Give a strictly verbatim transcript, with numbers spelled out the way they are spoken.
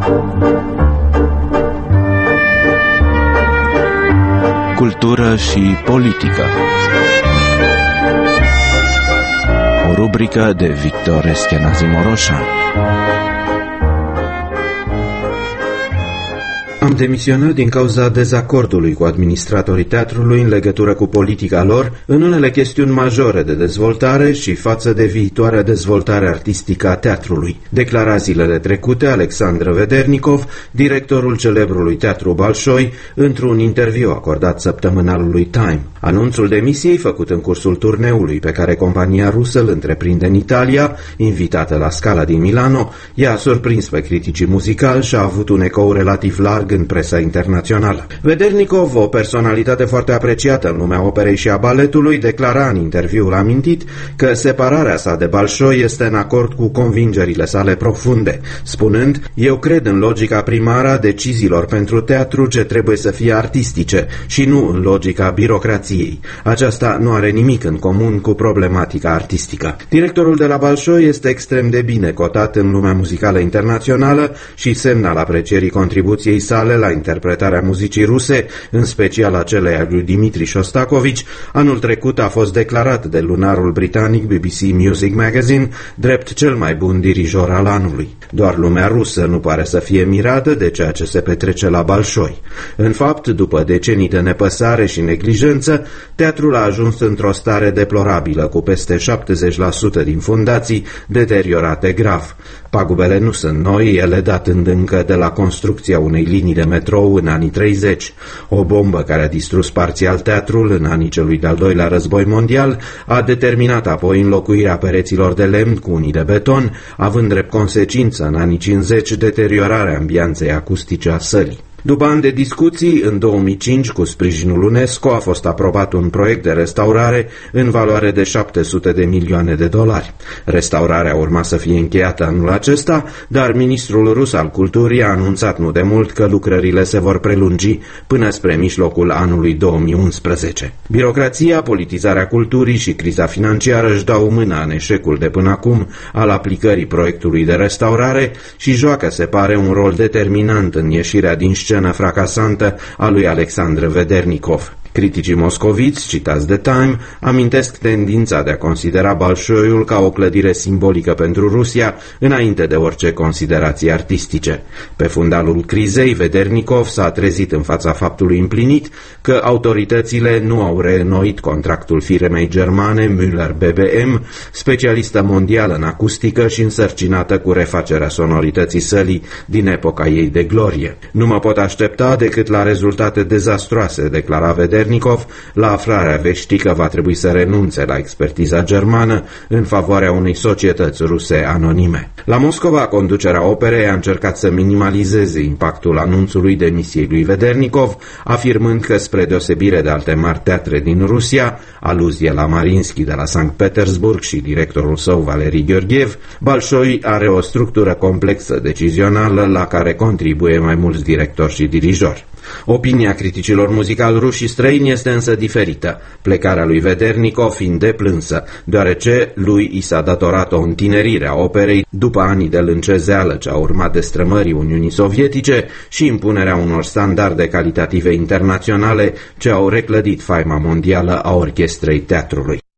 Cultură și politică. O rubrică de Victor Eschenazi Moroșan. Am demisionat din cauza dezacordului cu administratorii teatrului în legătură cu politica lor în unele chestiuni majore de dezvoltare și față de viitoarea dezvoltare artistică a teatrului, declara zilele trecute Alexandru Vedernikov, directorul celebrului teatru Bolșoi, într-un interviu acordat săptămânalului Time. Anunțul demisiei făcut în cursul turneului pe care compania rusă îl întreprinde în Italia, invitată la Scala din Milano, i-a surprins pe criticii muzicali și a avut un ecou relativ larg în presa internațională. Vedernikov, o personalitate foarte apreciată în lumea operei și a baletului, declara în interviul amintit că separarea sa de Bolșoi este în acord cu convingerile sale profunde, spunând: "Eu cred în logica primară a deciziilor pentru teatru ce trebuie să fie artistice și nu în logica birocrației. Aceasta nu are nimic în comun cu problematica artistică." Directorul de la Bolșoi este extrem de bine cotat în lumea muzicală internațională și semn al aprecierii contribuției sale la interpretarea muzicii ruse, în special a celei a lui Dimitri Shostakovich. Anul trecut a fost declarat de lunarul britanic B B C Music Magazine drept cel mai bun dirijor al anului. Doar lumea rusă nu pare să fie mirată de ceea ce se petrece la Bolșoi. În fapt, după decenii de nepăsare și neglijență, teatrul a ajuns într-o stare deplorabilă, cu peste șaptezeci la sută din fundații deteriorate grav. Pagubele nu sunt noi, ele datând încă de la construcția unei linii de metrou în anii treizeci. O bombă care a distrus parțial teatrul în anii celui de-al doilea război mondial a determinat apoi înlocuirea pereților de lemn cu unii de beton, având drept consecință în anii cincizeci deteriorarea ambianței acustice a sălii. După ani de discuții, în două mii cinci, cu sprijinul UNESCO, a fost aprobat un proiect de restaurare în valoare de șapte sute de milioane de dolari. Restaurarea urma să fie încheiată anul acesta, dar ministrul rus al culturii a anunțat nu de mult că lucrările se vor prelungi până spre mijlocul anului două mii unsprezece. Birocrația, politizarea culturii și criza financiară își dau mâna în eșecul de până acum al aplicării proiectului de restaurare și joacă, se pare, un rol determinant în ieșirea din scenă fracasantă a lui Alexandru Vedernikov. Criticii moscoviți, citați de Time, amintesc tendința de a considera Bolșoiul ca o clădire simbolică pentru Rusia, înainte de orice considerații artistice. Pe fundalul crizei, Vedernikov s-a trezit în fața faptului împlinit că autoritățile nu au reînnoit contractul firmei germane Müller B B M, specialistă mondială în acustică și însărcinată cu refacerea sonorității sălii din epoca ei de glorie. "Nu mă pot aștepta decât la rezultate dezastroase", declara Vedernikov, la aflarea veștii că va trebui să renunțe la expertiza germană în favoarea unei societăți ruse anonime. La Moscova, conducerea operei a încercat să minimalizeze impactul anunțului demisiei lui Vedernikov, afirmând că, spre deosebire de alte mari teatre din Rusia, aluzie la Mariinsky de la Sankt Petersburg și directorul său Valeri Gheorghev, Bolșoi are o structură complexă decizională la care contribuie mai mulți directori și dirijori. Opinia criticilor muzicali ruși și străini este însă diferită, plecarea lui Vedernikov fiind deplânsă, deoarece lui i s-a datorat o întinerire a operei după anii de lâncezeală ce au urmat destrămării Uniunii Sovietice și impunerea unor standarde calitative internaționale ce au reclădit faima mondială a orchestrei teatrului.